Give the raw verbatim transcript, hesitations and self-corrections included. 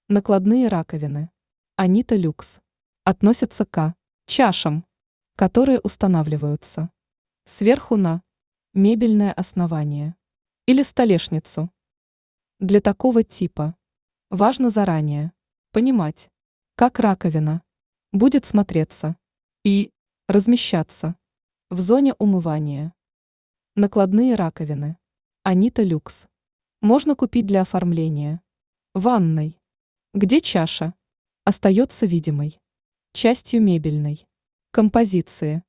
Накладные раковины Анита Люкс относятся к чашам, которые устанавливаются сверху на мебельное основание или столешницу. Для такого типа важно заранее понимать, как раковина будет смотреться и размещаться в зоне умывания. Накладные раковины Анита Люкс можно купить для оформления ванной, где чаша остается видимой частью мебельной композиции.